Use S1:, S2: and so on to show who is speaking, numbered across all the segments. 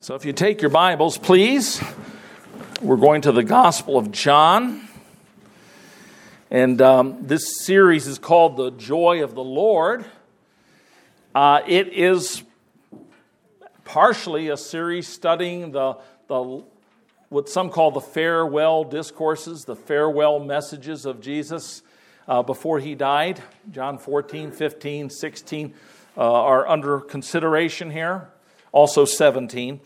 S1: So if you take your Bibles, please, we're going to the Gospel of John. And this series is called The Joy of the Lord. It is partially a series studying the what some call the farewell discourses, the farewell messages of Jesus before he died. John 14, 15, 16 are under consideration here. Also 17.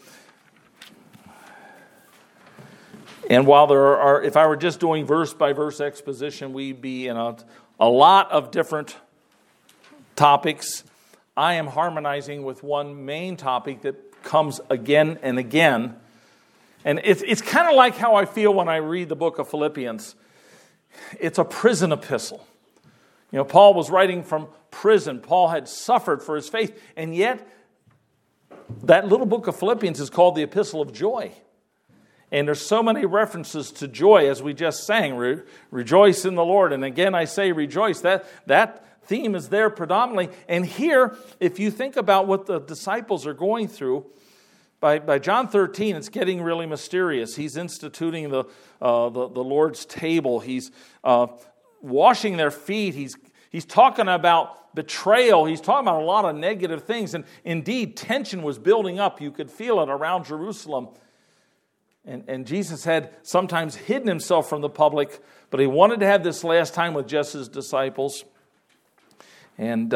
S1: And while there are, if I were just doing verse by verse exposition, we'd be in a lot of different topics. I am harmonizing with one main topic that comes again and again. And it's kind of like how I feel when I read the book of Philippians. It's a prison epistle. You know, Paul was writing from prison. Paul had suffered for his faith, and yet that little book of Philippians is called the Epistle of Joy. And there's so many references to joy, as we just sang. Rejoice in the Lord. And again, I say rejoice. That theme is there predominantly. And here, if you think about what the disciples are going through, by John 13, it's getting really mysterious. He's instituting the Lord's table. He's washing their feet. He's talking about betrayal. He's talking about a lot of negative things. And indeed, tension was building up. You could feel it around Jerusalem. And Jesus had sometimes hidden himself from the public, but he wanted to have this last time with just his disciples. And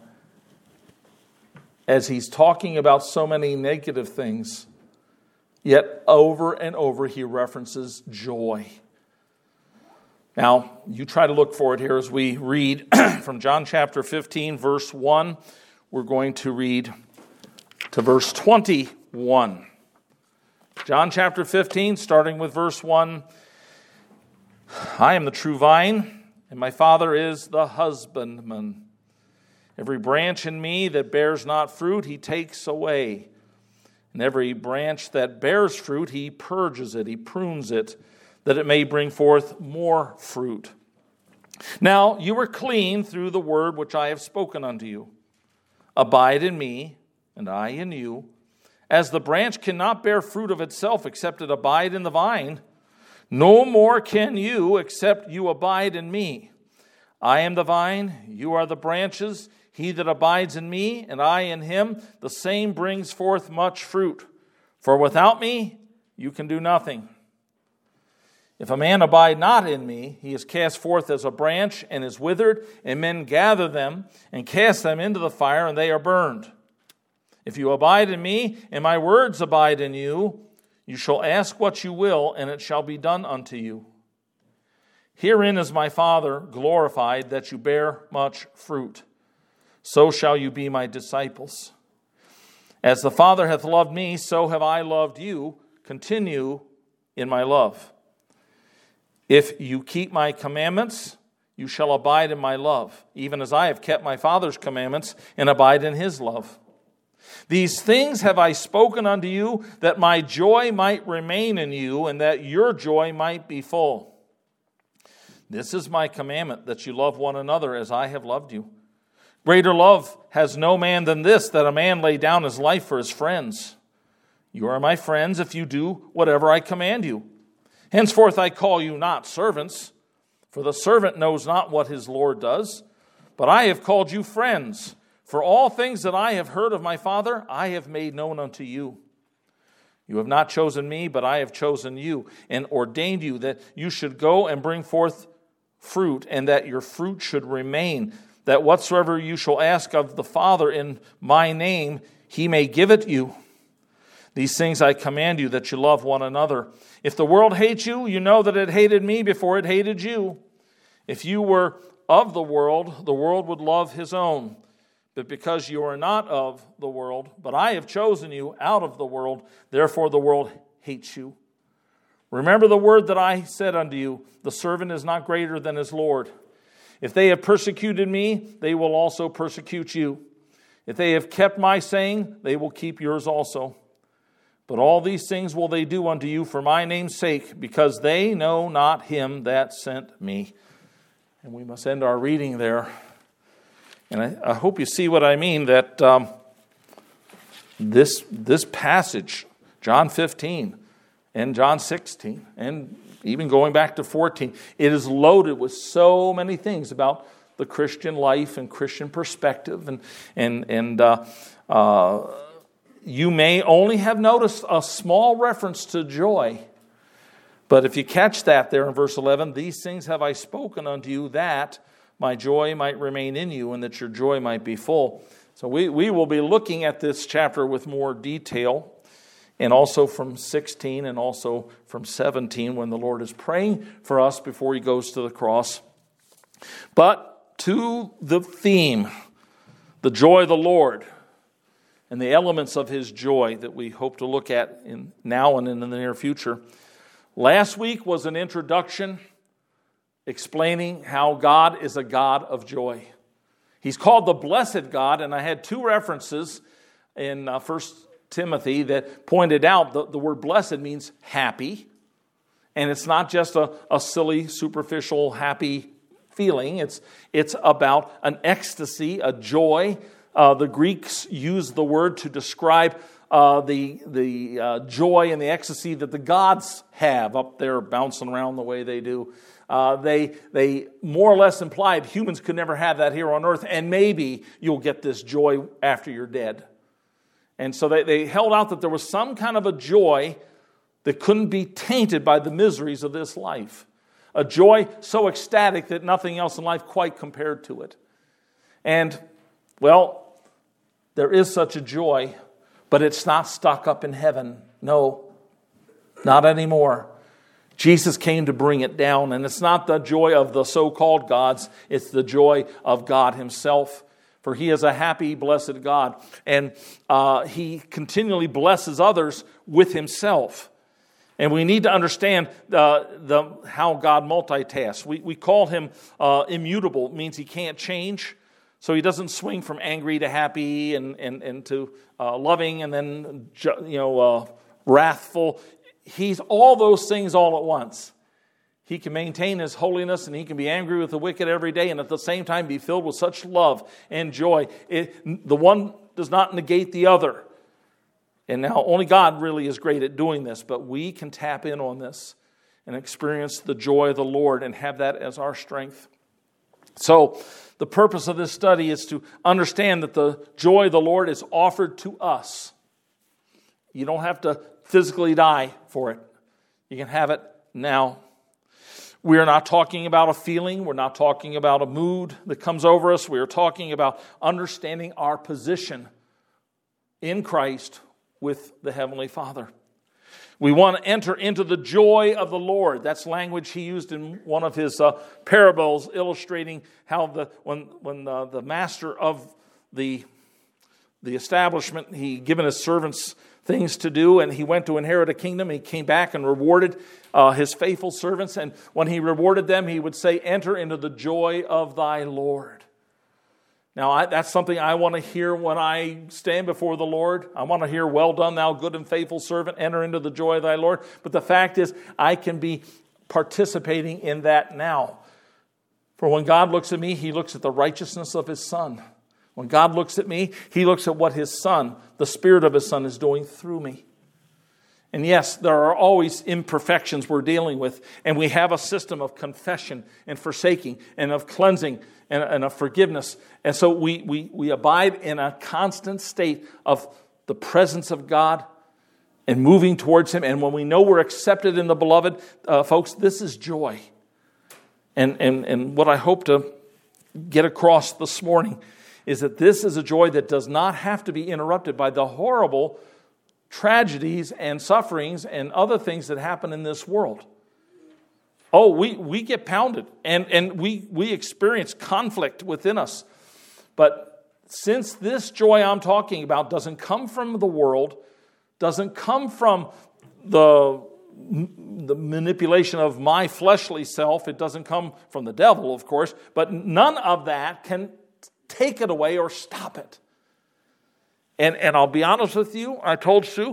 S1: as he's talking about so many negative things, yet over and over he references joy. Now, you try to look for it here as we read from John chapter 15, verse 1. We're going to read to verse 21. John chapter 15, starting with verse 1. I am the true vine, and my Father is the husbandman. Every branch in me that bears not fruit, he takes away. And every branch that bears fruit, he purges it, he prunes it, that it may bring forth more fruit. Now you are clean through the word which I have spoken unto you. Abide in me, and I in you. As the branch cannot bear fruit of itself except it abide in the vine, no more can you except you abide in me. I am the vine, you are the branches. He that abides in me, and I in him, the same brings forth much fruit. For without me, you can do nothing. If a man abide not in me, he is cast forth as a branch and is withered, and men gather them and cast them into the fire, and they are burned. If you abide in me, and my words abide in you, you shall ask what you will, and it shall be done unto you. Herein is my Father glorified, that you bear much fruit. So shall you be my disciples. As the Father hath loved me, so have I loved you. Continue in my love. If you keep my commandments, you shall abide in my love, even as I have kept my Father's commandments and abide in his love. These things have I spoken unto you, that my joy might remain in you, and that your joy might be full. This is my commandment, that you love one another as I have loved you. Greater love has no man than this, that a man lay down his life for his friends. You are my friends if you do whatever I command you. Henceforth I call you not servants, for the servant knows not what his Lord does, but I have called you friends. For all things that I have heard of my Father, I have made known unto you. You have not chosen me, but I have chosen you, and ordained you that you should go and bring forth fruit, and that your fruit should remain, that whatsoever you shall ask of the Father in my name, he may give it you. These things I command you, that you love one another. If the world hates you, you know that it hated me before it hated you. If you were of the world would love his own. But because you are not of the world, but I have chosen you out of the world, therefore the world hates you. Remember the word that I said unto you, the servant is not greater than his Lord. If they have persecuted me, they will also persecute you. If they have kept my saying, they will keep yours also. But all these things will they do unto you for my name's sake, because they know not him that sent me. And we must end our reading there. And I hope you see what I mean, that this passage John 15 and John 16, and even going back to 14. It is loaded with so many things about the Christian life and Christian perspective. And you may only have noticed a small reference to joy. But if you catch that there in verse 11, these things have I spoken unto you, that my joy might remain in you, and that your joy might be full. So we will be looking at this chapter with more detail, and also from 16 and also from 17, when the Lord is praying for us before he goes to the cross. But to the theme, the joy of the Lord, and the elements of his joy that we hope to look at now and in the near future. Last week was an introduction explaining how God is a God of joy. He's called the blessed God, and I had two references in 1 Timothy that pointed out the word blessed means happy, and it's not just a silly, superficial, happy feeling. It's about an ecstasy, a joy. The Greeks used the word to describe the joy and the ecstasy that the gods have up there bouncing around the way they do. They more or less implied humans could never have that here on earth, and maybe you'll get this joy after you're dead. And so they held out that there was some kind of a joy that couldn't be tainted by the miseries of this life. A joy so ecstatic that nothing else in life quite compared to it. And, well, there is such a joy, but it's not stuck up in heaven. No, not anymore. Jesus came to bring it down, and it's not the joy of the so-called gods, it's the joy of God himself. For he is a happy, blessed God, and he continually blesses others with himself. And we need to understand how God multitasks. We call him immutable. It means he can't change. So he doesn't swing from angry to happy and to loving and then wrathful. He's all those things all at once. He can maintain his holiness, and he can be angry with the wicked every day, and at the same time be filled with such love and joy. The one does not negate the other. And now only God really is great at doing this, but we can tap in on this and experience the joy of the Lord and have that as our strength. So the purpose of this study is to understand that the joy of the Lord is offered to us. You don't have to physically die for it. You can have it now. We are not talking about a feeling. We're not talking about a mood that comes over us. We are talking about understanding our position in Christ with the Heavenly Father. We want to enter into the joy of the Lord. That's language he used in one of his parables, illustrating how when the master of the establishment, he given his servants things to do, and he went to inherit a kingdom. He came back and rewarded his faithful servants, and when he rewarded them, he would say, "Enter into the joy of thy Lord." Now, that's something I want to hear when I stand before the Lord. I want to hear, "Well done, thou good and faithful servant, enter into the joy of thy Lord." But the fact is, I can be participating in that now. For when God looks at me, he looks at the righteousness of his Son. When God looks at me, he looks at what his Son, the Spirit of his Son, is doing through me. And yes, there are always imperfections we're dealing with, and we have a system of confession and forsaking and of cleansing and of forgiveness. And so we abide in a constant state of the presence of God and moving towards him. And when we know we're accepted in the beloved, folks, this is joy. And what I hope to get across this morning is that this is a joy that does not have to be interrupted by the horrible tragedies and sufferings and other things that happen in this world. Oh, we get pounded and we experience conflict within us. But since this joy I'm talking about doesn't come from the world, doesn't come from the manipulation of my fleshly self, it doesn't come from the devil, of course, but none of that can take it away or stop it. And I'll be honest with you, I told Sue,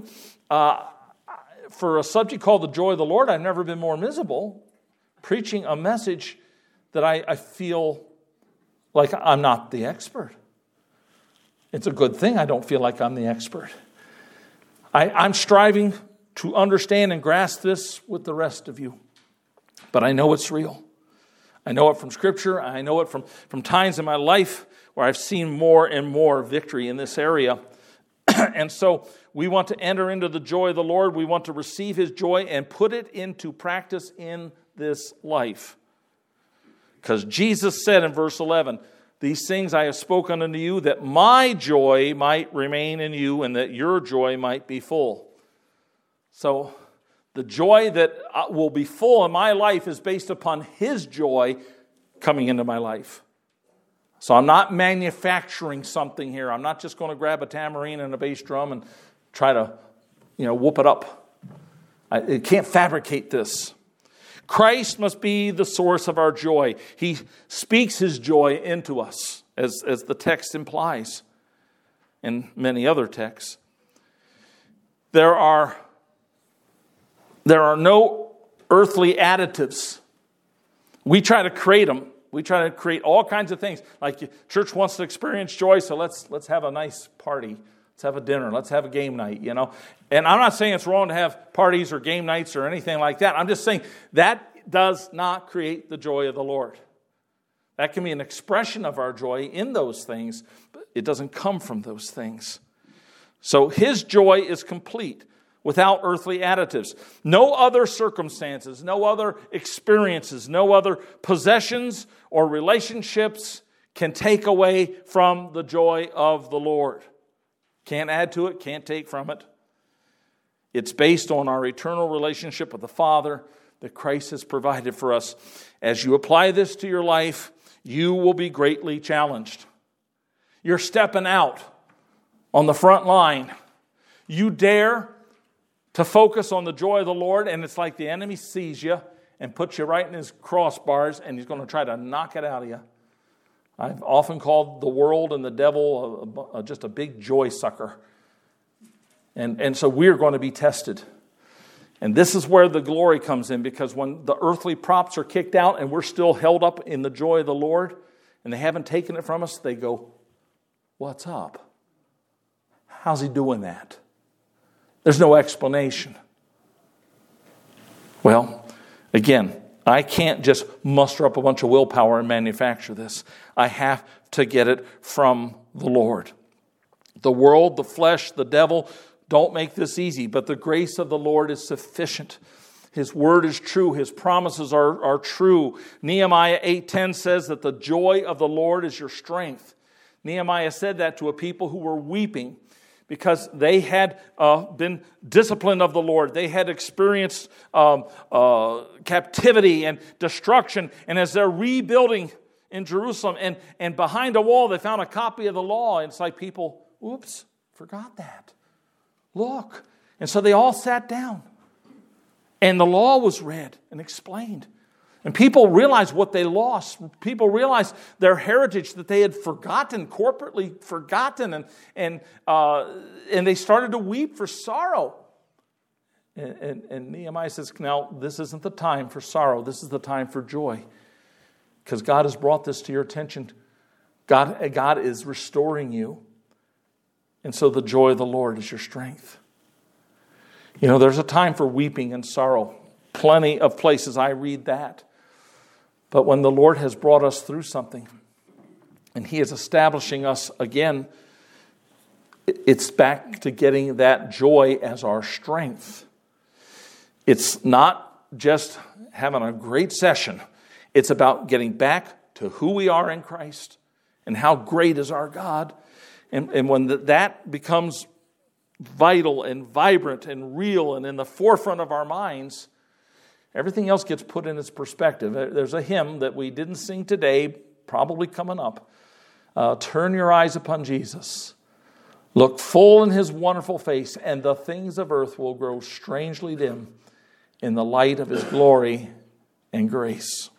S1: for a subject called the joy of the Lord, I've never been more miserable preaching a message that I feel like I'm not the expert. It's a good thing I don't feel like I'm the expert. I'm striving to understand and grasp this with the rest of you. But I know it's real. I know it from Scripture. I know it from times in my life where I've seen more and more victory in this area. And so we want to enter into the joy of the Lord. We want to receive His joy and put it into practice in this life. Because Jesus said in verse 11, "These things I have spoken unto you, that my joy might remain in you, and that your joy might be full." So the joy that will be full in my life is based upon His joy coming into my life. So I'm not manufacturing something here. I'm not just going to grab a tambourine and a bass drum and try to, whoop it up. I can't fabricate this. Christ must be the source of our joy. He speaks His joy into us, as the text implies, and many other texts. There are no earthly additives. We try to create them. We try to create all kinds of things. Like church wants to experience joy, so let's have a nice party. Let's have a dinner. Let's have a game night, And I'm not saying it's wrong to have parties or game nights or anything like that. I'm just saying that does not create the joy of the Lord. That can be an expression of our joy in those things, but it doesn't come from those things. So His joy is complete without earthly additives. No other circumstances, no other experiences, no other possessions or relationships can take away from the joy of the Lord. Can't add to it, can't take from it. It's based on our eternal relationship with the Father that Christ has provided for us. As you apply this to your life, you will be greatly challenged. You're stepping out on the front line. You dare to focus on the joy of the Lord, and it's like the enemy sees you and puts you right in his crossbars, and he's going to try to knock it out of you. I've often called the world and the devil just a big joy sucker. And so we're going to be tested. And this is where the glory comes in, because when the earthly props are kicked out and we're still held up in the joy of the Lord, and they haven't taken it from us, they go, "What's up? How's He doing that?" There's no explanation. Well, again, I can't just muster up a bunch of willpower and manufacture this. I have to get it from the Lord. The world, the flesh, the devil don't make this easy, but the grace of the Lord is sufficient. His word is true. His promises are true. Nehemiah 8:10 says that the joy of the Lord is your strength. Nehemiah said that to a people who were weeping because they had been disciplined of the Lord. They had experienced captivity and destruction. And as they're rebuilding in Jerusalem and behind a wall, they found a copy of the law. And it's like people, oops, forgot that. Look. And so they all sat down. And the law was read and explained. And people realized what they lost. People realized their heritage that they had forgotten, corporately forgotten, and they started to weep for sorrow. And Nehemiah says, "Now this isn't the time for sorrow. This is the time for joy, because God has brought this to your attention. God is restoring you, and so the joy of the Lord is your strength." There's a time for weeping and sorrow. Plenty of places I read that. But when the Lord has brought us through something and He is establishing us again, it's back to getting that joy as our strength. It's not just having a great session. It's about getting back to who we are in Christ and how great is our God. And when that becomes vital and vibrant and real and in the forefront of our minds, everything else gets put in its perspective. There's a hymn that we didn't sing today, probably coming up. Turn your eyes upon Jesus. Look full in His wonderful face, and the things of earth will grow strangely dim in the light of His glory and grace.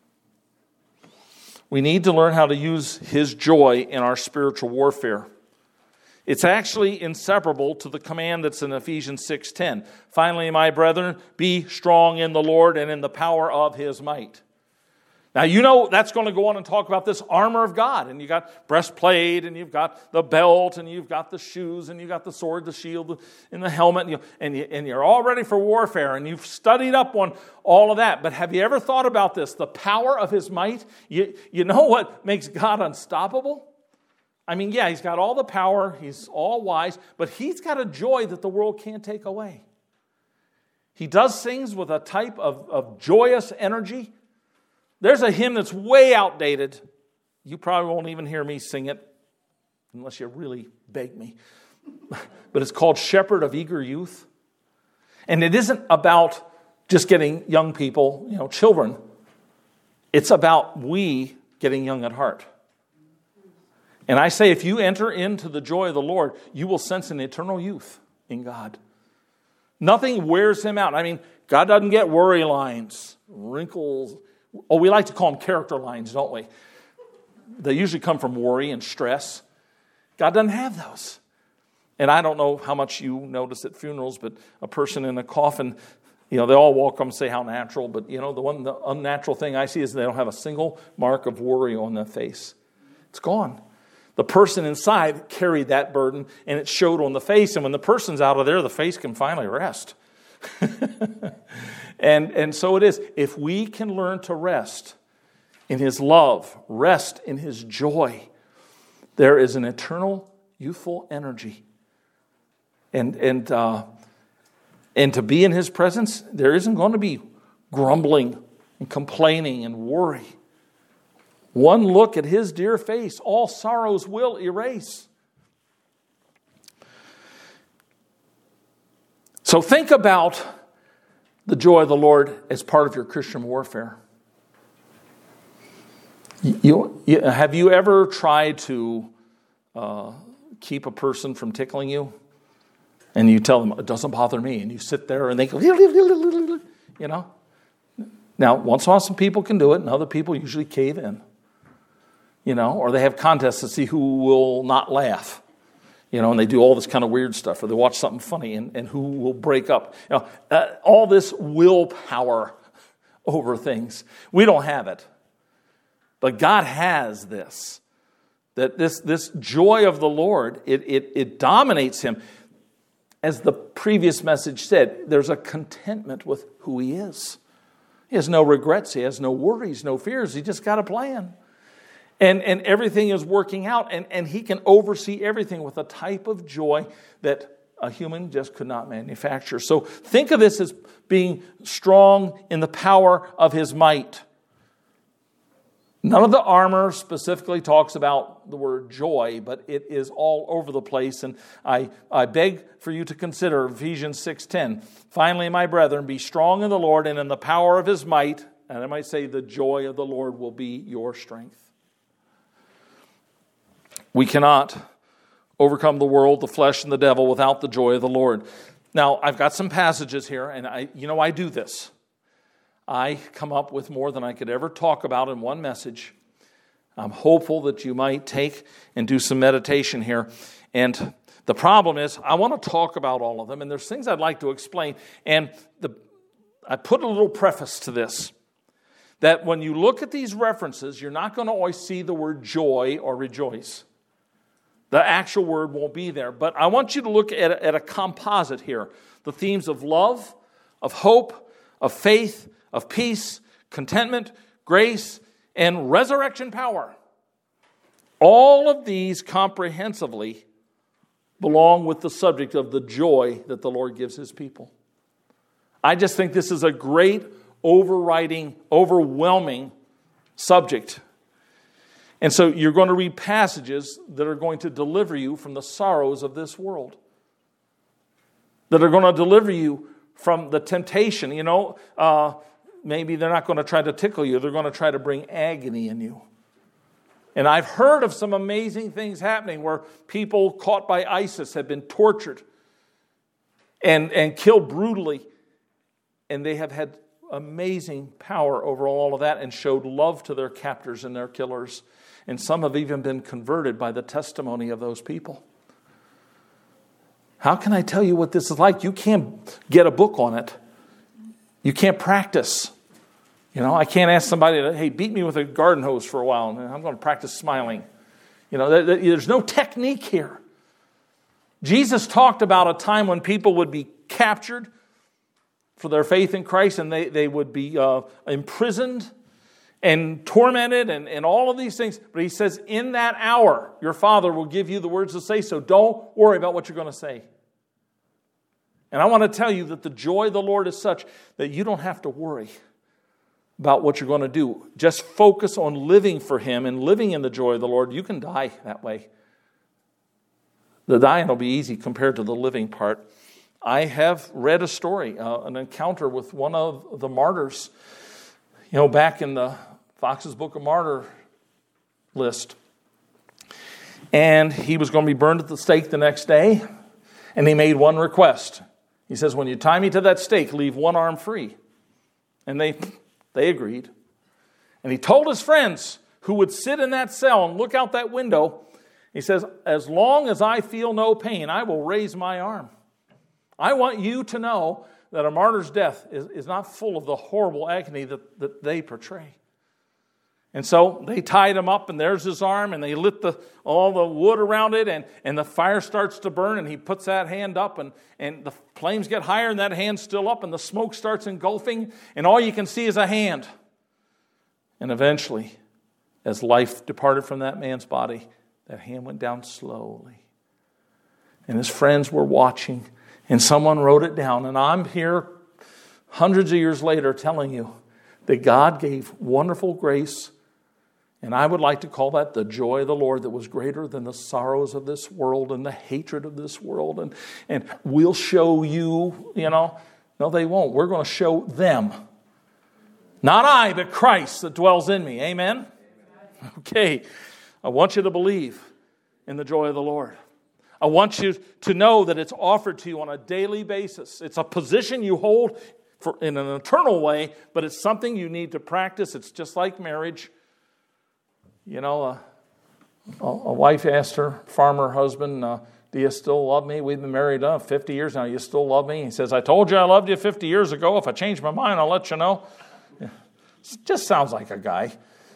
S1: We need to learn how to use His joy in our spiritual warfare. It's actually inseparable to the command that's in Ephesians 6:10. Finally, my brethren, be strong in the Lord and in the power of His might. Now, you know that's going to go on and talk about this armor of God. And you got breastplate, and you've got the belt, and you've got the shoes, and you've got the sword, the shield, and the helmet, and you're all ready for warfare, and you've studied up on all of that. But have you ever thought about this? The power of his might? You know what makes God unstoppable? I mean, yeah, he's got all the power, he's all wise, but he's got a joy that the world can't take away. He does things with a type of joyous energy. There's a hymn that's way outdated. You probably won't even hear me sing it unless you really beg me. But it's called Shepherd of Eager Youth. And it isn't about just getting young people, children. It's about we getting young at heart. And I say if you enter into the joy of the Lord, you will sense an eternal youth in God. Nothing wears him out. I mean, God doesn't get worry lines, wrinkles. Oh, we like to call them character lines, don't we? They usually come from worry and stress. God doesn't have those. And I don't know how much you notice at funerals, but a person in a coffin, they all walk up and say how natural. But, the unnatural thing I see is they don't have a single mark of worry on their face. It's gone. The person inside carried that burden, and it showed on the face. And when the person's out of there, the face can finally rest. And so it is. If we can learn to rest in his love, rest in his joy, there is an eternal, youthful energy. And to be in his presence, there isn't going to be grumbling and complaining and worry. One look at his dear face, all sorrows will erase. So think about the joy of the Lord as part of your Christian warfare. Have you ever tried to keep a person from tickling you? And you tell them, it doesn't bother me. And you sit there and they go, Now, once in a while some people can do it and other people usually cave in. Or they have contests to see who will not laugh. And they do all this kind of weird stuff, or they watch something funny and who will break up. All this willpower over things. We don't have it. But God has this. That this joy of the Lord, it dominates him. As the previous message said, there's a contentment with who he is. He has no regrets. He has no worries, no fears. He just got a plan. And everything is working out, and he can oversee everything with a type of joy that a human just could not manufacture. So think of this as being strong in the power of his might. None of the armor specifically talks about the word joy, but it is all over the place. And I beg for you to consider Ephesians 6:10. Finally, my brethren, be strong in the Lord and in the power of his might. And I might say the joy of the Lord will be your strength. We cannot overcome the world, the flesh, and the devil without the joy of the Lord. Now, I've got some passages here, and I do this. I come up with more than I could ever talk about in one message. I'm hopeful that you might take and do some meditation here. And the problem is, I want to talk about all of them, and there's things I'd like to explain. And I put a little preface to this, that when you look at these references, you're not going to always see the word joy or rejoice. The actual word won't be there. But I want you to look at a composite here. The themes of love, of hope, of faith, of peace, contentment, grace, and resurrection power. All of these comprehensively belong with the subject of the joy that the Lord gives his people. I just think this is a great, overriding, overwhelming subject. And so you're going to read passages that are going to deliver you from the sorrows of this world, that are going to deliver you from the temptation. Maybe they're not going to try to tickle you. They're going to try to bring agony in you. And I've heard of some amazing things happening where people caught by ISIS have been tortured and killed brutally. And they have had amazing power over all of that and showed love to their captors and their killers. And some have even been converted by the testimony of those people. How can I tell you what this is like? You can't get a book on it. You can't practice. I can't ask somebody to, hey, beat me with a garden hose for a while, and I'm going to practice smiling. There's no technique here. Jesus talked about a time when people would be captured for their faith in Christ, and they would be imprisoned and tormented and all of these things. But he says, in that hour, your Father will give you the words to say, so don't worry about what you're going to say. And I want to tell you that the joy of the Lord is such that you don't have to worry about what you're going to do. Just focus on living for Him and living in the joy of the Lord. You can die that way. The dying will be easy compared to the living part. I have read a story, an encounter with one of the martyrs, back in the Fox's Book of Martyr list. And he was going to be burned at the stake the next day, and he made one request. He says, when you tie me to that stake, leave one arm free. And they agreed. And he told his friends who would sit in that cell and look out that window, he says, as long as I feel no pain, I will raise my arm. I want you to know that a martyr's death is not full of the horrible agony that they portray. And so they tied him up, and there's his arm, and they lit all the wood around it, and the fire starts to burn, and he puts that hand up, and the flames get higher, and that hand's still up, and the smoke starts engulfing, and all you can see is a hand. And eventually, as life departed from that man's body, that hand went down slowly. And his friends were watching, and someone wrote it down. And I'm here hundreds of years later telling you that God gave wonderful grace. And I would like to call that the joy of the Lord that was greater than the sorrows of this world and the hatred of this world. And we'll show you, No, they won't. We're going to show them. Not I, but Christ that dwells in me. Amen? Okay. I want you to believe in the joy of the Lord. I want you to know that it's offered to you on a daily basis. It's a position you hold in an eternal way, but it's something you need to practice. It's just like marriage. A wife asked her farmer husband, do you still love me? We've been married 50 years now. You still love me? He says, I told you I loved you 50 years ago. If I change my mind, I'll let you know. Yeah. Just sounds like a guy.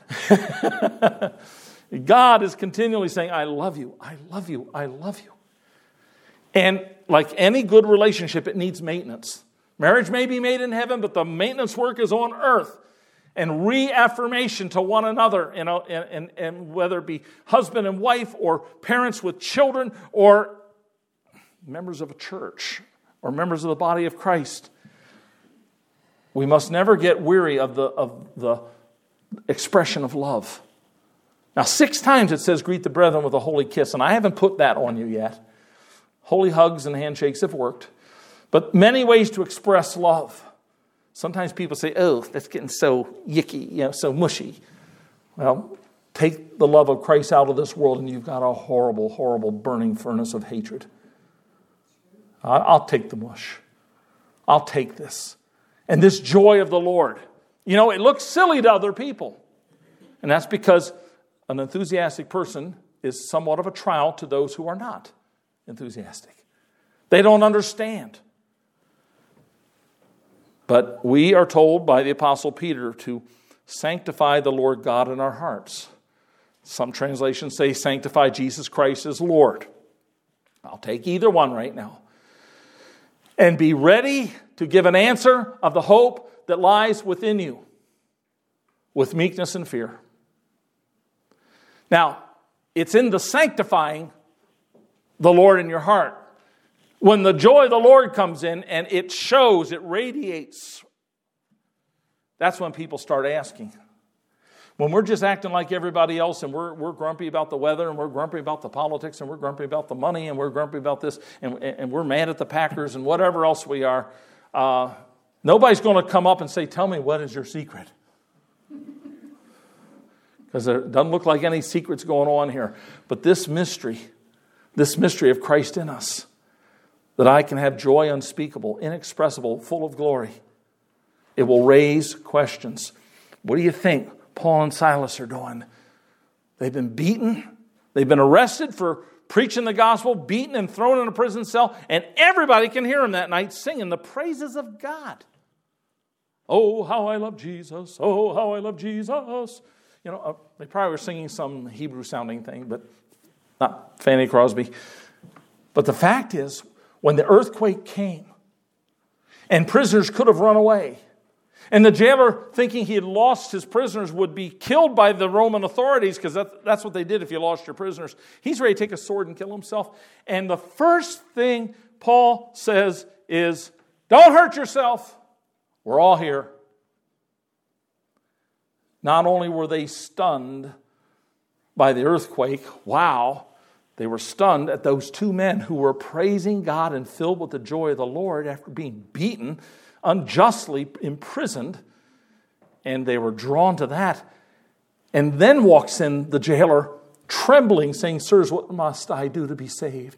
S1: God is continually saying, I love you, I love you, I love you. And like any good relationship, it needs maintenance. Marriage may be made in heaven, but the maintenance work is on earth. And reaffirmation to one another, and whether it be husband and wife, or parents with children, or members of a church, or members of the body of Christ. We must never get weary of the expression of love. Now, 6 times it says, greet the brethren with a holy kiss, and I haven't put that on you yet. Holy hugs and handshakes have worked. But many ways to express love. Sometimes people say, oh, that's getting so yicky, so mushy. Well, take the love of Christ out of this world, and you've got a horrible, horrible burning furnace of hatred. I'll take the mush. I'll take this. And this joy of the Lord. It looks silly to other people. And that's because an enthusiastic person is somewhat of a trial to those who are not enthusiastic. They don't understand. But we are told by the Apostle Peter to sanctify the Lord God in our hearts. Some translations say sanctify Jesus Christ as Lord. I'll take either one right now. And be ready to give an answer of the hope that lies within you with meekness and fear. Now, it's in the sanctifying the Lord in your heart. When the joy of the Lord comes in and it shows, it radiates, that's when people start asking. When we're just acting like everybody else and we're grumpy about the weather and we're grumpy about the politics and we're grumpy about the money and we're grumpy about this and we're mad at the Packers and whatever else we are, nobody's going to come up and say, tell me, what is your secret? Because there doesn't look like any secrets going on here. But this mystery of Christ in us, that I can have joy unspeakable, inexpressible, full of glory, it will raise questions. What do you think Paul and Silas are doing? They've been beaten. They've been arrested for preaching the gospel, beaten and thrown in a prison cell, and everybody can hear them that night singing the praises of God. Oh, how I love Jesus. Oh, how I love Jesus. They probably were singing some Hebrew-sounding thing, but not Fanny Crosby. But the fact is, when the earthquake came, and prisoners could have run away, and the jailer, thinking he had lost his prisoners, would be killed by the Roman authorities, because that's what they did if you lost your prisoners. He's ready to take a sword and kill himself. And the first thing Paul says is, don't hurt yourself. We're all here. Not only were they stunned by the earthquake, wow, they were stunned at those two men who were praising God and filled with the joy of the Lord after being beaten, unjustly imprisoned, and they were drawn to that. And then walks in the jailer, trembling, saying, Sirs, what must I do to be saved?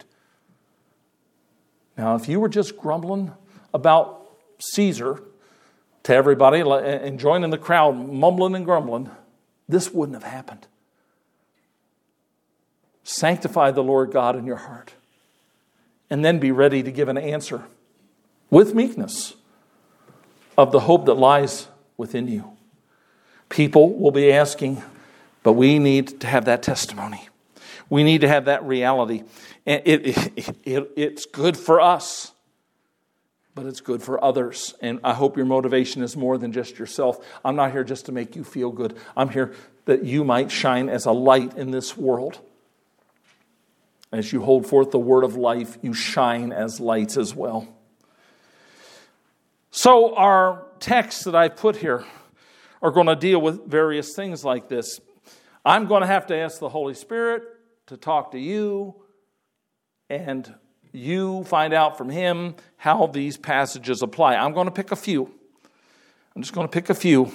S1: Now, if you were just grumbling about Caesar to everybody and joining the crowd, mumbling and grumbling, this wouldn't have happened. Sanctify the Lord God in your heart, and then be ready to give an answer with meekness of the hope that lies within you. People will be asking, but we need to have that testimony. We need to have that reality. And it's good for us, but it's good for others. And I hope your motivation is more than just yourself. I'm not here just to make you feel good. I'm here that you might shine as a light in this world. As you hold forth the word of life, you shine as lights as well. So our texts that I put here are going to deal with various things like this. I'm going to have to ask the Holy Spirit to talk to you, and you find out from Him how these passages apply. I'm going to pick a few. I'm just going to pick a few.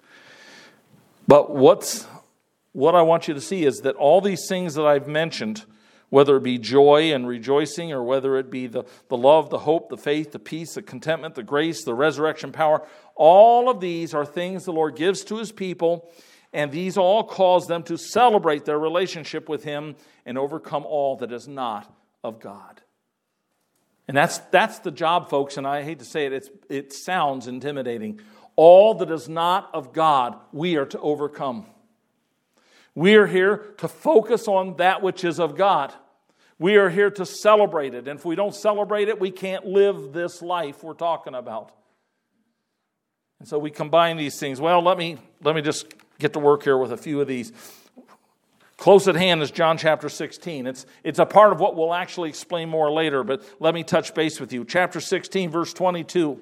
S1: But what I want you to see is that all these things that I've mentioned, whether it be joy and rejoicing, or whether it be the love, the hope, the faith, the peace, the contentment, the grace, the resurrection power, all of these are things the Lord gives to His people, and these all cause them to celebrate their relationship with Him and overcome all that is not of God. And that's the job, folks, and I hate to say it, it sounds intimidating. All that is not of God, we are to overcome. We are here to focus on that which is of God. We are here to celebrate it. And if we don't celebrate it, we can't live this life we're talking about. And so we combine these things. Well, let me just get to work here with a few of these. Close at hand is John chapter 16. It's a part of what we'll actually explain more later, but let me touch base with you. Chapter 16, verse 22.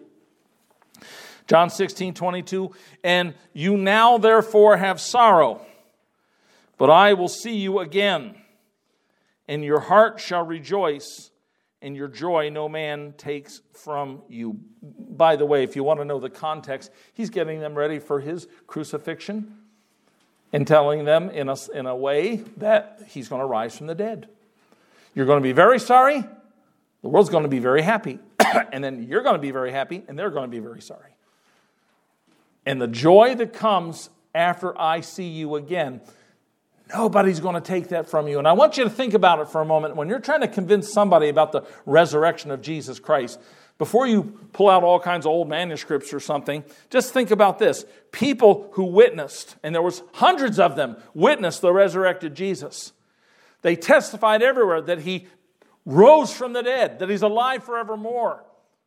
S1: John 16, 22. And you now therefore have sorrow, but I will see you again, and your heart shall rejoice, and your joy no man takes from you. By the way, if you want to know the context, he's getting them ready for his crucifixion and telling them in a way that he's going to rise from the dead. You're going to be very sorry. The world's going to be very happy. And then you're going to be very happy, and they're going to be very sorry. And the joy that comes after I see you again, nobody's going to take that from you. And I want you to think about it for a moment. When you're trying to convince somebody about the resurrection of Jesus Christ, before you pull out all kinds of old manuscripts or something, just think about this. People who witnessed, and there was hundreds of them, witnessed the resurrected Jesus. They testified everywhere that He rose from the dead, that He's alive forevermore.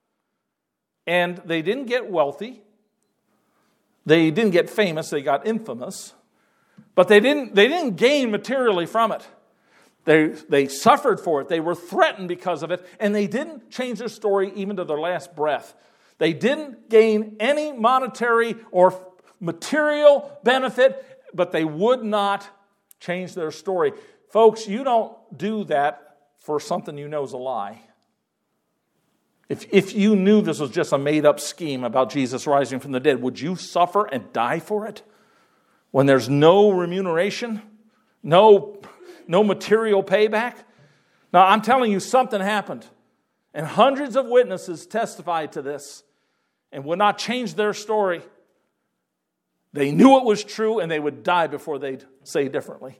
S1: And they didn't get wealthy. They didn't get famous. They got infamous. But they didn't gain materially from it. They suffered for it. They were threatened because of it. And they didn't change their story even to their last breath. They didn't gain any monetary or material benefit, but they would not change their story. Folks, you don't do that for something you know is a lie. If you knew this was just a made-up scheme about Jesus rising from the dead, would you suffer and die for it? When there's no remuneration, no material payback? Now, I'm telling you, something happened. And hundreds of witnesses testified to this and would not change their story. They knew it was true, and they would die before they'd say differently.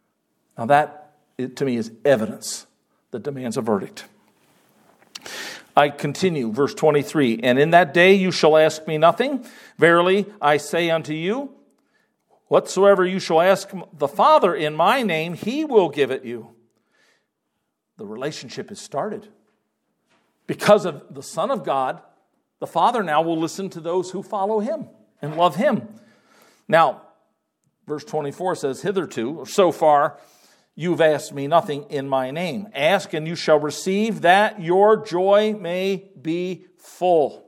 S1: Now that, to me, is evidence that demands a verdict. I continue, verse 23, and in that day you shall ask me nothing. Verily, I say unto you, whatsoever you shall ask the Father in my name, he will give it you. The relationship is started. Because of the Son of God, the Father now will listen to those who follow him and love him. Now, verse 24 says, hitherto, or so far, you've asked me nothing in my name. Ask and you shall receive, that your joy may be full.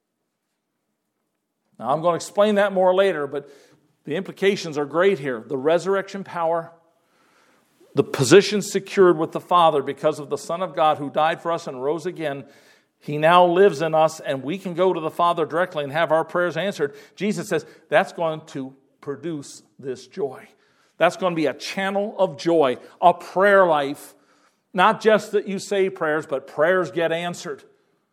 S1: Now, I'm going to explain that more later, but the implications are great here. The resurrection power, the position secured with the Father because of the Son of God who died for us and rose again. He now lives in us, and we can go to the Father directly and have our prayers answered. Jesus says that's going to produce this joy. That's going to be a channel of joy, a prayer life. Not just that you say prayers, but prayers get answered.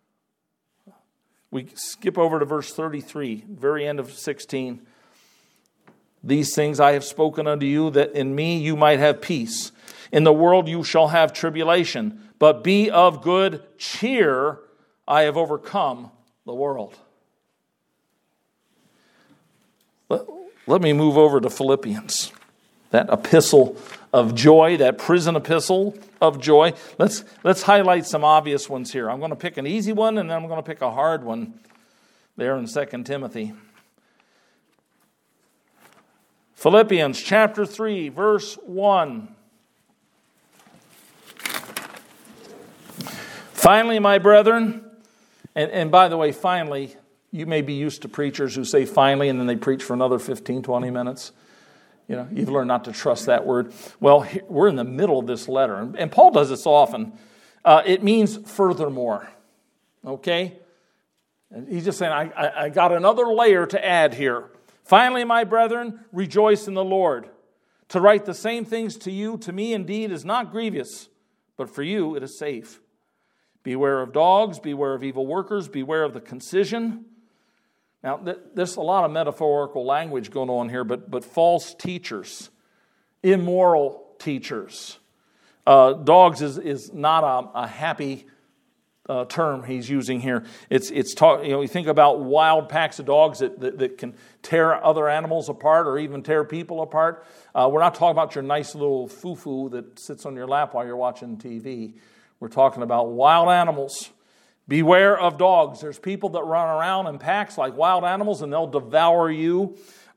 S1: We skip over to verse 33, very end of 16. These things I have spoken unto you, that in me you might have peace. In the world you shall have tribulation, but be of good cheer. I have overcome the world. Let me move over to Philippians. That epistle of joy, that prison epistle of joy. Let's highlight some obvious ones here. I'm going to pick an easy one, and then I'm going to pick a hard one there in 2 Timothy. Philippians chapter 3, verse 1. Finally, my brethren, and by the way, finally, you may be used to preachers who say finally, and then they preach for another 15, 20 minutes. You know, you've learned not to trust that word. Well, we're in the middle of this letter, and Paul does this often. It means furthermore, okay? And he's just saying, I got another layer to add here. Finally, my brethren, rejoice in the Lord. To write the same things to you, to me indeed, is not grievous, but for you it is safe. Beware of dogs, beware of evil workers, beware of the concision. Now, there's a lot of metaphorical language going on here, but false teachers, immoral teachers. Dogs is not a happy term he's using here. You think about wild packs of dogs that can tear other animals apart or even tear people apart. We're not talking about your nice little foo-foo that sits on your lap while you're watching TV. We're talking about wild animals. Beware of dogs. There's people that run around in packs like wild animals, and they'll devour you.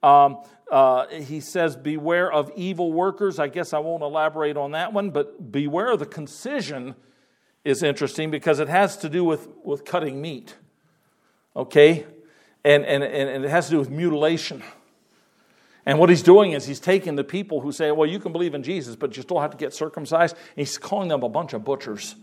S1: He says, beware of evil workers. I guess I won't elaborate on that one, but beware of the concision is interesting because it has to do with cutting meat. Okay? And it has to do with mutilation. And what he's doing is he's taking the people who say, well, you can believe in Jesus, but you still have to get circumcised. And he's calling them a bunch of butchers.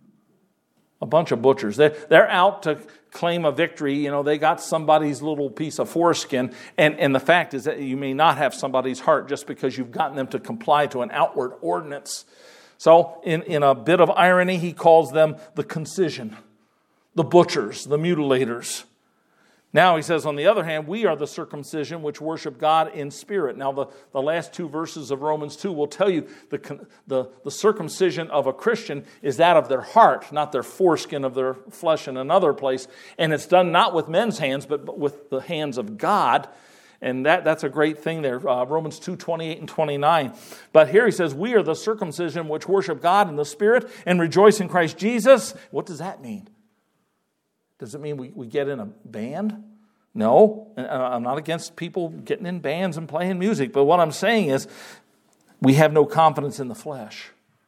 S1: A bunch of butchers. They're out to claim a victory. You know, they got somebody's little piece of foreskin. And the fact is that you may not have somebody's heart just because you've gotten them to comply to an outward ordinance. So in a bit of irony, he calls them the concision, the butchers, the mutilators. Now he says, on the other hand, we are the circumcision which worship God in spirit. Now the last two verses of Romans 2 will tell you the circumcision of a Christian is that of their heart, not their foreskin of their flesh in another place. And it's done not with men's hands, but with the hands of God. And that's a great thing there, Romans 2, 28 and 29. But here he says, we are the circumcision which worship God in the spirit and rejoice in Christ Jesus. What does that mean? Does it mean we get in a band? No. I'm not against people getting in bands and playing music. But what I'm saying is we have no confidence in the flesh.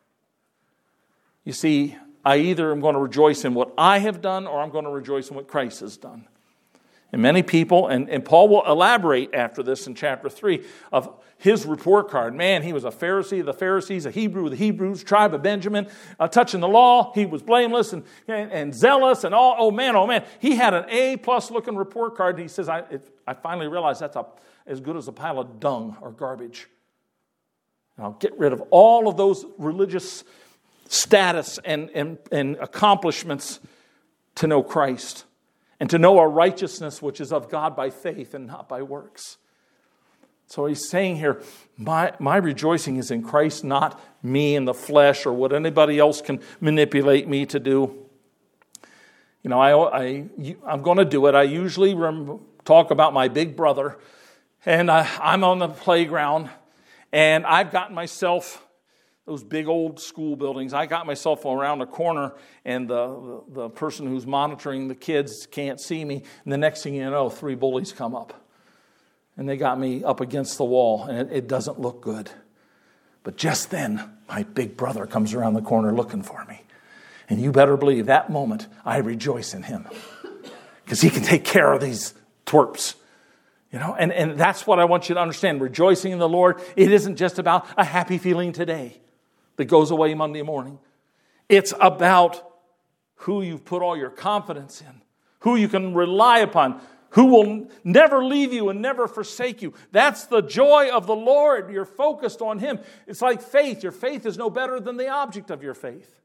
S1: You see, I either am going to rejoice in what I have done or I'm going to rejoice in what Christ has done. And many people, and Paul will elaborate after this in chapter 3 of his report card. Man, he was a Pharisee of the Pharisees, a Hebrew of the Hebrews, tribe of Benjamin, touching the law. He was blameless and zealous and all. Oh man. He had an A+ looking report card. And he says, I finally realized that's as good as a pile of dung or garbage. And I'll get rid of all of those religious status and accomplishments to know Christ. And to know a righteousness which is of God by faith and not by works. So he's saying here, my rejoicing is in Christ, not me in the flesh or what anybody else can manipulate me to do. I'm going to do it. I usually talk about my big brother, and I'm on the playground, and I've gotten myself, those big old school buildings, I got myself around a corner, and the person who's monitoring the kids can't see me, and the next thing you know, 3 bullies come up. And they got me up against the wall, and it doesn't look good. But just then, my big brother comes around the corner looking for me. And you better believe that moment, I rejoice in him. Because he can take care of these twerps. And that's what I want you to understand. Rejoicing in the Lord, it isn't just about a happy feeling today that goes away Monday morning. It's about who you've put all your confidence in, who you can rely upon, who will never leave you and never forsake you. That's the joy of the Lord. You're focused on him. It's like faith. Your faith is no better than the object of your faith.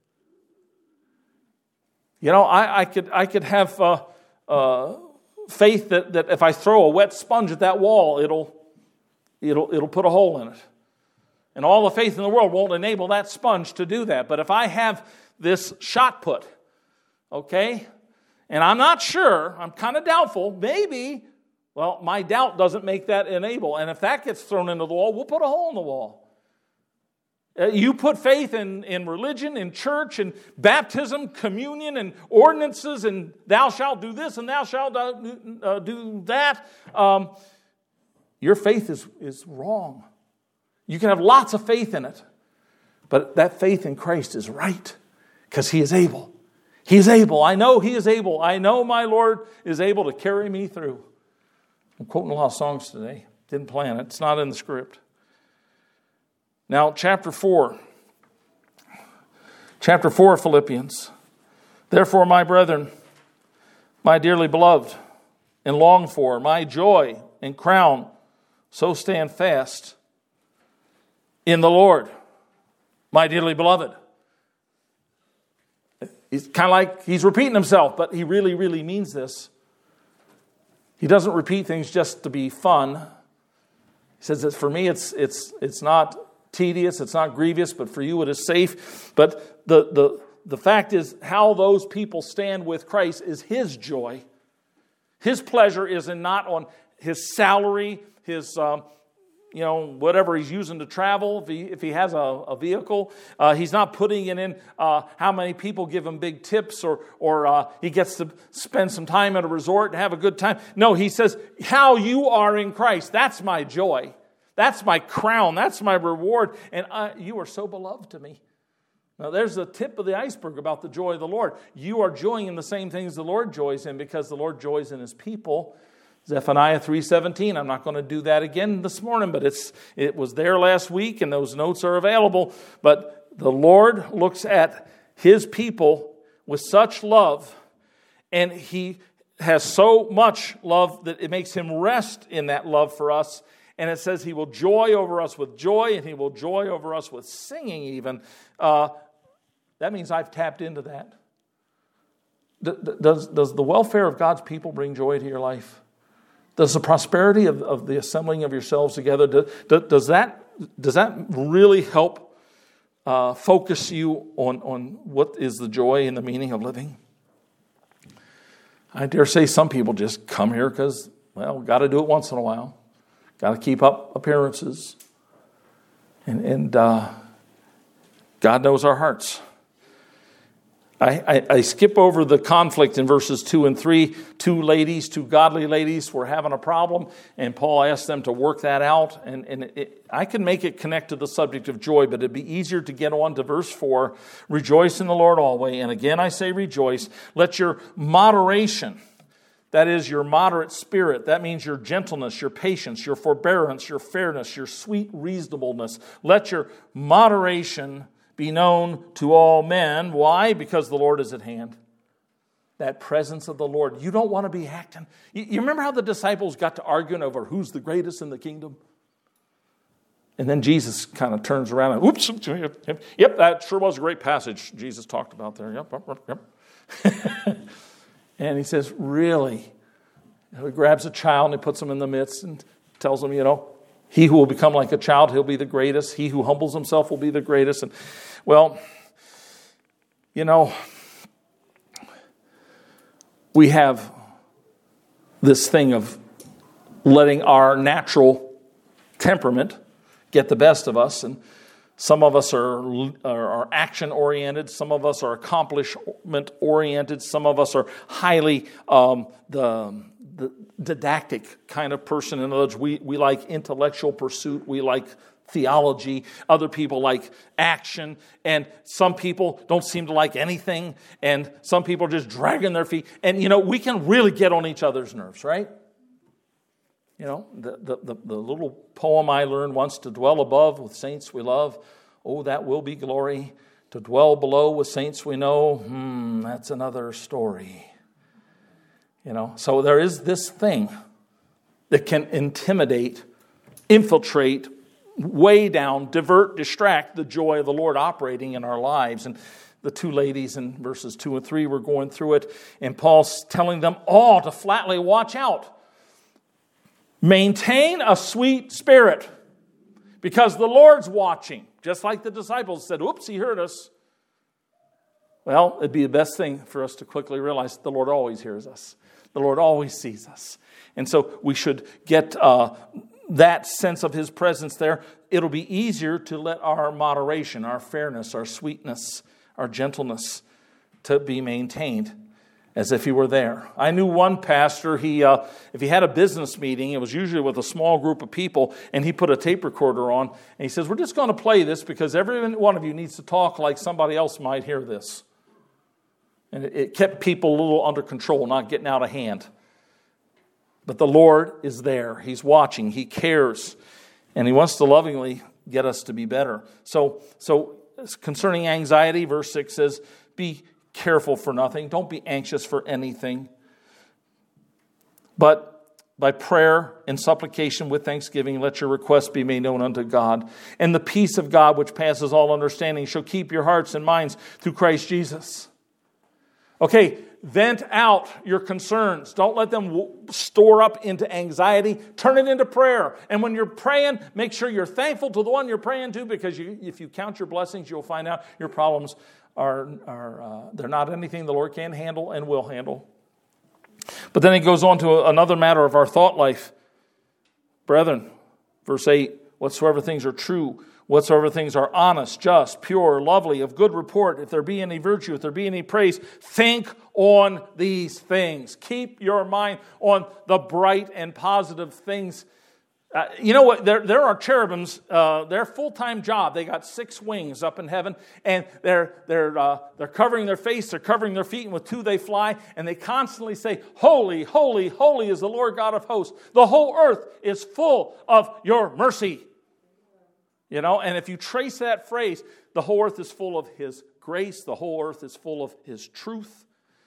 S1: I could have faith that if I throw a wet sponge at that wall, it'll put a hole in it. And all the faith in the world won't enable that sponge to do that. But if I have this shot put, okay, and I'm not sure, I'm kind of doubtful, maybe, well, my doubt doesn't make that enable. And if that gets thrown into the wall, we'll put a hole in the wall. You put faith in religion, in church, and baptism, communion, and ordinances, and thou shalt do this and thou shalt do that. Your faith is wrong. You can have lots of faith in it, but that faith in Christ is right because he is able. He is able. I know he is able. I know my Lord is able to carry me through. I'm quoting a lot of songs today. Didn't plan it. It's not in the script. Now, chapter 4. Chapter 4 of Philippians. Therefore, my brethren, my dearly beloved and longed for, my joy and crown, so stand fast in the Lord, my dearly beloved. He's kind of like he's repeating himself, but he really, really means this. He doesn't repeat things just to be fun. He says that for me it's not tedious, it's not grievous, but for you it is safe. But the fact is, how those people stand with Christ is his joy. His pleasure is not on his salary, his whatever he's using to travel, if he has a vehicle. He's not putting it in how many people give him big tips or he gets to spend some time at a resort and have a good time. No, he says, how you are in Christ, that's my joy. That's my crown. That's my reward. And you are so beloved to me. Now, there's the tip of the iceberg about the joy of the Lord. You are joying in the same things the Lord joys in because the Lord joys in his people. Zephaniah 3:17. I'm not going to do that again this morning, but it was there last week, and those notes are available. But the Lord looks at his people with such love, and he has so much love that it makes him rest in that love for us. And it says he will joy over us with joy, and he will joy over us with singing even. That means I've tapped into that. Does the welfare of God's people bring joy to your life? Does the prosperity of the assembling of yourselves together, does that really help focus you on what is the joy and the meaning of living? I dare say some people just come here because, got to do it once in a while. Got to keep up appearances. And God knows our hearts. I skip over the conflict in verses 2 and 3. Two godly ladies were having a problem, and Paul asked them to work that out. And I can make it connect to the subject of joy, but it'd be easier to get on to verse 4. Rejoice in the Lord always. And again I say rejoice. Let your moderation, that is your moderate spirit, that means your gentleness, your patience, your forbearance, your fairness, your sweet reasonableness. Let your moderation be known to all men. Why? Because the Lord is at hand. That presence of the Lord. You don't want to be acting. You remember how the disciples got to arguing over who's the greatest in the kingdom? And then Jesus kind of turns around and, oops, yep, that sure was a great passage Jesus talked about there. Yep. And he says, really? He grabs a child and he puts him in the midst and tells him, he who will become like a child, he'll be the greatest. He who humbles himself will be the greatest. And, we have this thing of letting our natural temperament get the best of us. And some of us are action-oriented. Some of us are accomplishment-oriented. Some of us are highly the didactic kind of person. In other words, we like intellectual pursuit. We like theology. Other people like action. And some people don't seem to like anything. And some people are just dragging their feet. And, we can really get on each other's nerves, right? The little poem I learned once, to dwell above with saints we love, oh, that will be glory. To dwell below with saints we know, that's another story. So there is this thing that can intimidate, infiltrate, weigh down, divert, distract the joy of the Lord operating in our lives. And the two ladies in verses 2 and 3 were going through it, and Paul's telling them all to flatly watch out. Maintain a sweet spirit, because the Lord's watching. Just like the disciples said, oops, he heard us. Well, it'd be the best thing for us to quickly realize the Lord always hears us. The Lord always sees us. And so we should get that sense of his presence there. It'll be easier to let our moderation, our fairness, our sweetness, our gentleness to be maintained as if he were there. I knew one pastor, if he had a business meeting, it was usually with a small group of people, and he put a tape recorder on, and he says, we're just going to play this because every one of you needs to talk like somebody else might hear this. And it kept people a little under control, not getting out of hand. But the Lord is there. He's watching. He cares. And he wants to lovingly get us to be better. So concerning anxiety, verse 6 says, be careful for nothing. Don't be anxious for anything. But by prayer and supplication with thanksgiving, let your requests be made known unto God. And the peace of God, which passes all understanding, shall keep your hearts and minds through Christ Jesus. Okay, vent out your concerns. Don't let them store up into anxiety. Turn it into prayer. And when you're praying, make sure you're thankful to the one you're praying to, because if you count your blessings, you'll find out your problems they're not anything the Lord can handle and will handle. But then he goes on to another matter of our thought life. Brethren, verse 8, whatsoever things are true, whatsoever things are honest, just, pure, lovely, of good report, if there be any virtue, if there be any praise, think on these things. Keep your mind on the bright and positive things. You know what? There are cherubims. Their full-time job. They got 6 wings up in heaven, and they're covering their face. They're covering their feet, and with 2 they fly. And they constantly say, "Holy, holy, holy is the Lord God of hosts. The whole earth is full of your mercy." And if you trace that phrase, the whole earth is full of his grace. The whole earth is full of his truth.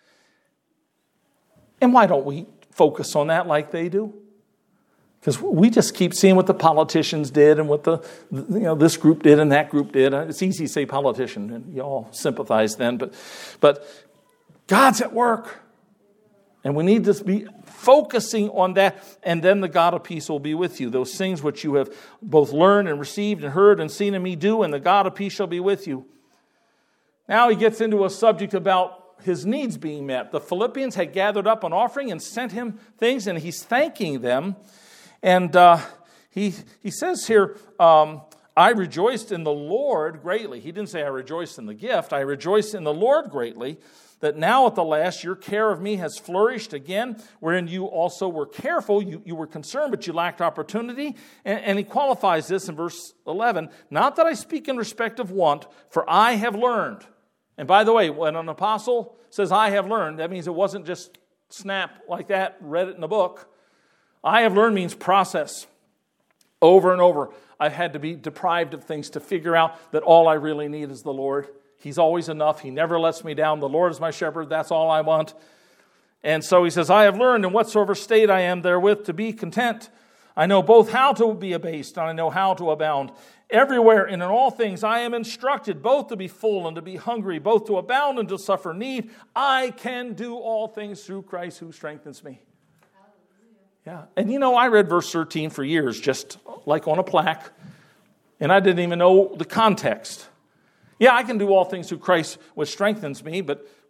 S1: And why don't we focus on that like they do? Because we just keep seeing what the politicians did and what this group did and that group did. It's easy to say politician, and you all sympathize then. But God's at work. And we need to be focusing on that, and then the God of peace will be with you. Those things which you have both learned and received and heard and seen in me do, and the God of peace shall be with you. Now he gets into a subject about his needs being met. The Philippians had gathered up an offering and sent him things, and he's thanking them. And he says here, I rejoiced in the Lord greatly. He didn't say I rejoiced in the gift. I rejoiced in the Lord greatly, that now at the last your care of me has flourished again, wherein you also were careful. You were concerned, but you lacked opportunity. And he qualifies this in verse 11. Not that I speak in respect of want, for I have learned. And by the way, when an apostle says I have learned, that means it wasn't just snap like that, read it in a book. I have learned means process. Over and over, I've had to be deprived of things to figure out that all I really need is the Lord. He's always enough. He never lets me down. The Lord is my shepherd. That's all I want. And so he says, I have learned in whatsoever state I am therewith to be content. I know both how to be abased and I know how to abound. Everywhere and in all things I am instructed both to be full and to be hungry, both to abound and to suffer need. I can do all things through Christ who strengthens me. Yeah, and I read verse 13 for years, just like on a plaque, and I didn't even know the context. Yeah, I can do all things through Christ which strengthens me, but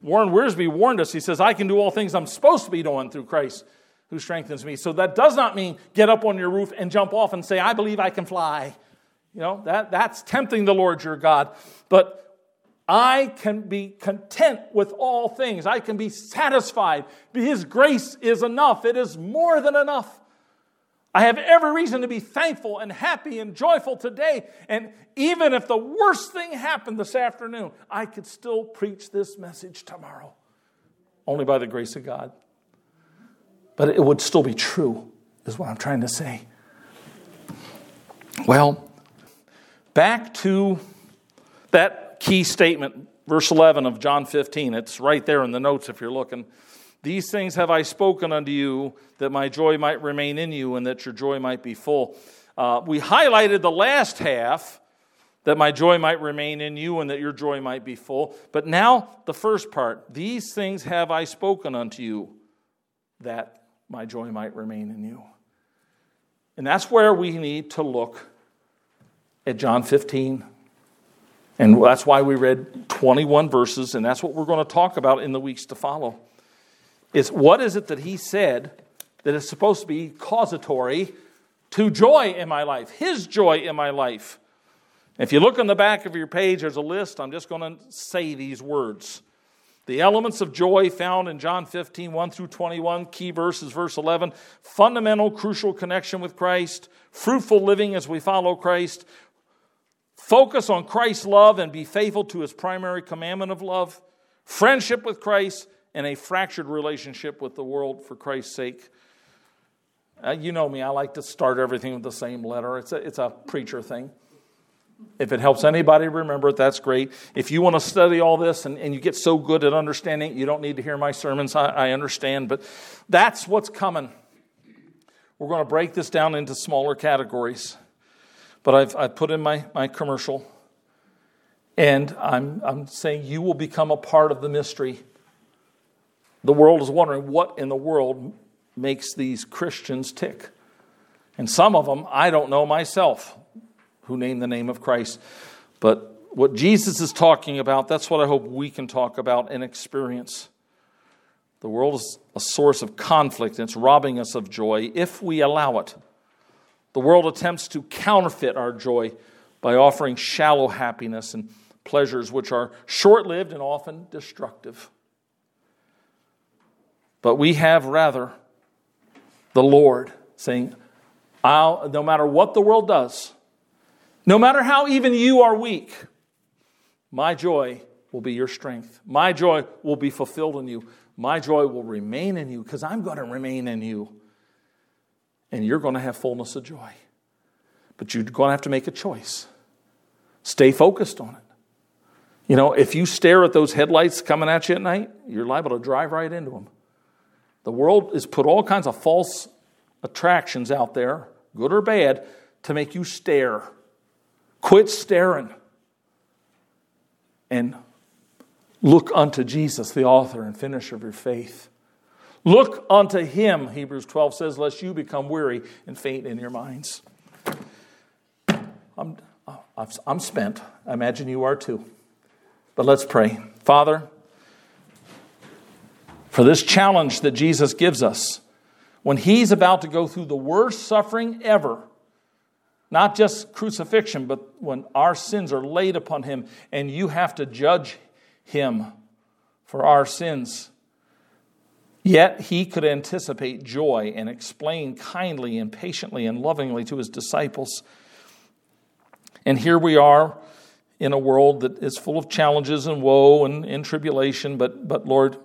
S1: Warren Wiersbe warned us. He says, I can do all things I'm supposed to be doing through Christ who strengthens me. So that does not mean get up on your roof and jump off and say, I believe I can fly. That's tempting the Lord your God. But I can be content with all things. I can be satisfied. His grace is enough. It is more than enough. I have every reason to be thankful and happy and joyful today. And even if the worst thing happened this afternoon, I could still preach this message tomorrow. Only by the grace of God. But it would still be true, is what I'm trying to say. Well, back to that key statement, verse 11 of John 15. It's right there in the notes if you're looking. These things have I spoken unto you, that my joy might remain in you, and that your joy might be full. We highlighted the last half, that my joy might remain in you, and that your joy might be full. But now the first part, these things have I spoken unto you, that my joy might remain in you. And that's where we need to look at John 15. And that's why we read 21 verses, and that's what we're going to talk about in the weeks to follow. Is what is it that he said that is supposed to be causatory to joy in my life, his joy in my life? If you look on the back of your page, there's a list. I'm just going to say these words. The elements of joy found in John 15, 1 through 21, key verses, verse 11, fundamental, crucial connection with Christ, fruitful living as we follow Christ, focus on Christ's love and be faithful to his primary commandment of love, friendship with Christ, and a fractured relationship with the world for Christ's sake. You know me, I like to start everything with the same letter. It's a preacher thing. If it helps anybody remember it, that's great. If you want to study all this and you get so good at understanding it, you don't need to hear my sermons, I understand. But that's what's coming. We're going to break this down into smaller categories. But I've put in my commercial. And I'm saying you will become a part of the mystery. The world is wondering what in the world makes these Christians tick. And some of them, I don't know myself, who name the name of Christ. But what Jesus is talking about, that's what I hope we can talk about and experience. The world is a source of conflict, and it's robbing us of joy if we allow it. The world attempts to counterfeit our joy by offering shallow happiness and pleasures which are short-lived and often destructive. But we have rather the Lord saying, no matter what the world does, no matter how even you are weak, my joy will be your strength. My joy will be fulfilled in you. My joy will remain in you because I'm going to remain in you. And you're going to have fullness of joy. But you're going to have to make a choice. Stay focused on it. If you stare at those headlights coming at you at night, you're liable to drive right into them. The world has put all kinds of false attractions out there, good or bad, to make you stare. Quit staring. And look unto Jesus, the author and finisher of your faith. Look unto him, Hebrews 12 says, lest you become weary and faint in your minds. I'm spent. I imagine you are too. But let's pray. Father, for this challenge that Jesus gives us, when he's about to go through the worst suffering ever, not just crucifixion, but when our sins are laid upon him and you have to judge him for our sins, yet he could anticipate joy and explain kindly and patiently and lovingly to his disciples. And here we are in a world that is full of challenges and woe and tribulation, but Lord,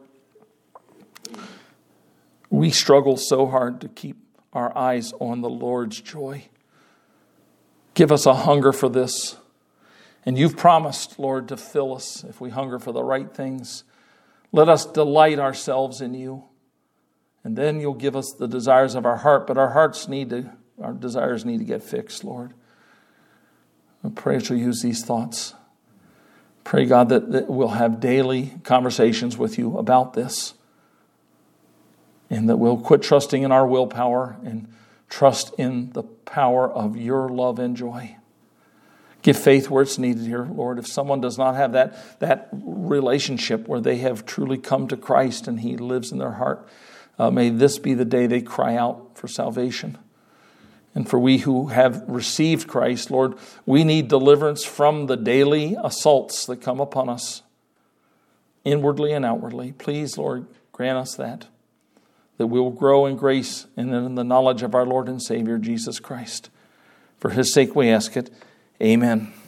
S1: we struggle so hard to keep our eyes on the Lord's joy. Give us a hunger for this. And you've promised, Lord, to fill us if we hunger for the right things. Let us delight ourselves in you. And then you'll give us the desires of our heart. But our desires need to get fixed, Lord. I pray that you'll use these thoughts. Pray, God, that we'll have daily conversations with you about this. And that we'll quit trusting in our willpower and trust in the power of your love and joy. Give faith where it's needed here, Lord. If someone does not have that relationship where they have truly come to Christ and He lives in their heart, may this be the day they cry out for salvation. And for we who have received Christ, Lord, we need deliverance from the daily assaults that come upon us, inwardly and outwardly. Please, Lord, grant us that we will grow in grace and in the knowledge of our Lord and Savior, Jesus Christ. For His sake we ask it. Amen.